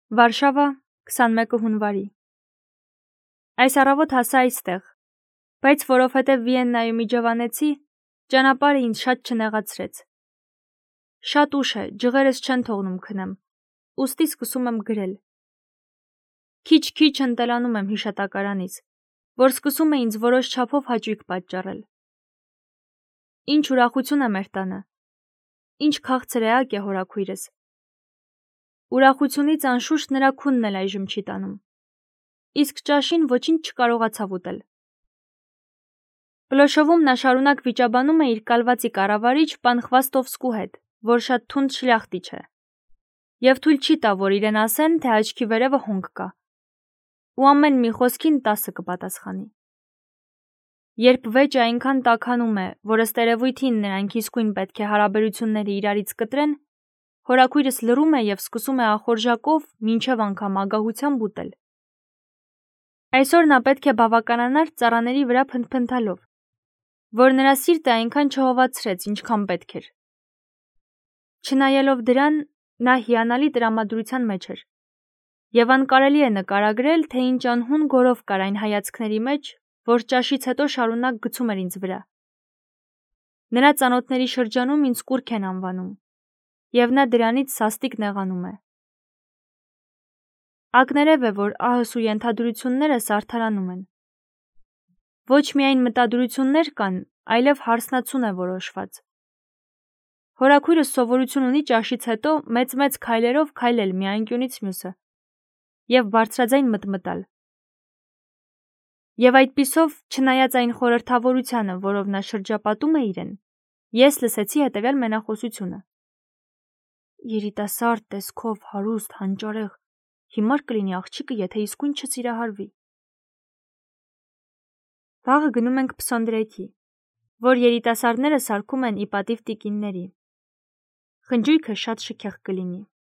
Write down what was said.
Վարշավա, 21 հունվարի։ Այս առավոտ հասա այստեղ, բայց որովհետև Վիեննայում իջևանեցի, ճանապարհը ինձ շատ չնեղացրեց։ Շատ ուշ է, ջղերս չեն թողնում քնեմ, ուստի սկսում եմ գրել։ Քիչ-քիչ ընտելանում եմ հիշատակարանից, որ սկսում է ինձ որոշ չափով հաճույք պատճառել։ Ինչ ուրախություն է մեր տանը, ինչ քաղցր էակ է հորաքույրս։ Ուրախությունից անշուշտ նրա քունն էլ այժմ չի տանում, իսկ ճաշին ոչինչ չկարողացավ ուտել։ Պլոշովում նա շարունակ վիճաբանում է իր կալվածի կառավարիչ պան Խվաստովսկու հետ, որ շատ թունդ շլյախտիչ է, և թույլ չի տա, որ իրեն ասեն, թե աչքի վերևը հոնք կա, ու ամեն մի խոսքին 10 կպատասխանի։ Երբ վեճը այնքան տաքանում է, որ ըստ երևույթին նրանք իսկույն պետք է հարաբերությունները իրարից կտրեն, հորաքույրս լռում է և սկսում է ախորժակով մինչև անգամ ագահությամբ ուտել։ Այսօր նա պետք է բավականանար ծառաների վրա փնթփնթալով, որ նրա սիրտը այնքան չհովացրեց, ինչքան պետք էր։ Չնայելով դրան, նա հիանալի տրամադրության մեջ էր, և անկարելի է նկարագրել, թե ինչ անհուն գորով կար այն հայացքների մեջ, որ ճաշից հետո շարունակ գցում էր ինձ վրա։ Նրա ծանոթների շրջանում ինձ կուռք են անվանում, և նա դրանից սաստիկ նեղանում է։ Ակներև է, որ ահսու ենթադրություններս արդարանում են։ Ոչ միայն մտադրություններ կան, այլև հարսնացուն է որոշված։ Հորաքույրս սովորություն ունի ճաշից հետո մեծ-մեծ քայլերով քայլել մի անկյունից մյուսը և բարձրաձայն մտմտալ։ Եվ այդպիսով, չնայած այն խորհրդավորությանը, որով նա շրջապատում է իրեն, ես լսեցի հետևյալ մենախոսությունը. երիտասարդ տեսքով, հարուստ, հանճարեղ, հիմար կլինի աղջիկը, եթե իսկույն չսիրահարվի։ Վաղը գնում ենք Փսոնդրեքի, որ երիտասարդները սարքում են ի պատիվ տիկինների։ Խնջույքը շատ շքեղ կլինի։